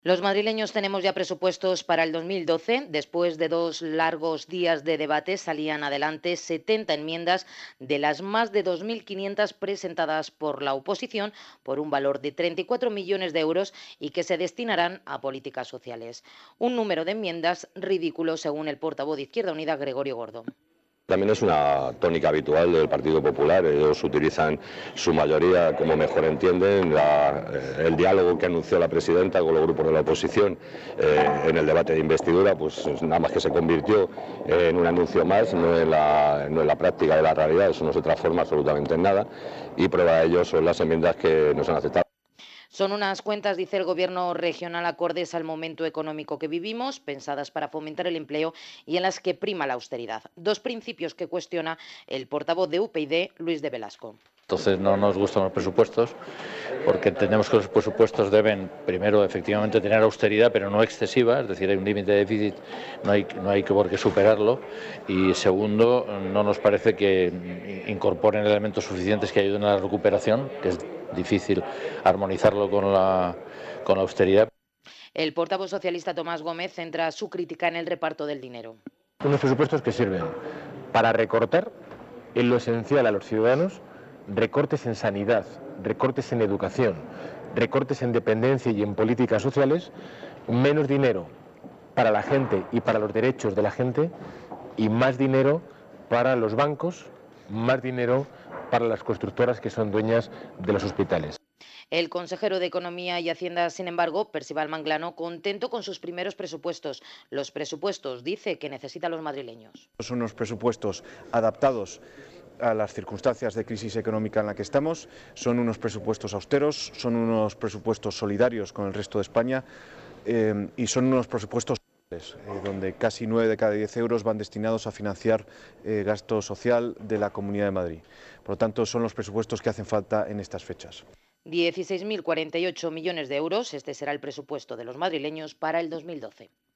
Los madrileños tenemos ya presupuestos para el 2012. Después de 2 largos días de debate, salían adelante 70 enmiendas de las más de 2.500 presentadas por la oposición por un valor de 34 millones de euros y que se destinarán a políticas sociales. Un número de enmiendas ridículo, según el portavoz de Izquierda Unida, Gregorio Gordo. También es una tónica habitual del Partido Popular. Ellos utilizan su mayoría como mejor entienden. El diálogo que anunció la presidenta con los grupos de la oposición en el debate de investidura, pues nada más que se convirtió en un anuncio más, no en la práctica de la realidad. Eso no se transforma absolutamente en nada. Y prueba de ello son las enmiendas que nos han aceptado. Son unas cuentas, dice el Gobierno regional, acordes al momento económico que vivimos, pensadas para fomentar el empleo y en las que prima la austeridad. Dos principios que cuestiona el portavoz de UPyD, Luis de Velasco. Entonces no nos gustan los presupuestos porque entendemos que los presupuestos deben, primero, efectivamente tener austeridad, pero no excesiva, es decir, hay un límite de déficit, no hay por qué superarlo, y segundo, no nos parece que incorporen elementos suficientes que ayuden a la recuperación, que es difícil armonizarlo con la austeridad. El portavoz socialista Tomás Gómez centra su crítica en el reparto del dinero. Unos presupuestos que sirven para recortar en lo esencial a los ciudadanos, recortes en sanidad, recortes en educación, recortes en dependencia y en políticas sociales, menos dinero para la gente y para los derechos de la gente y más dinero para los bancos, más dinero para las constructoras que son dueñas de los hospitales. El consejero de Economía y Hacienda, sin embargo, Percival Manglano, contento con sus primeros presupuestos. Los presupuestos, dice, que necesitan los madrileños. Son unos presupuestos adaptados a las circunstancias de crisis económica en la que estamos, son unos presupuestos austeros, son unos presupuestos solidarios con el resto de España y son unos presupuestos donde casi 9 de cada 10 euros van destinados a financiar gasto social de la Comunidad de Madrid. Por lo tanto, son los presupuestos que hacen falta en estas fechas. 16.048 millones de euros, este será el presupuesto de los madrileños para el 2012.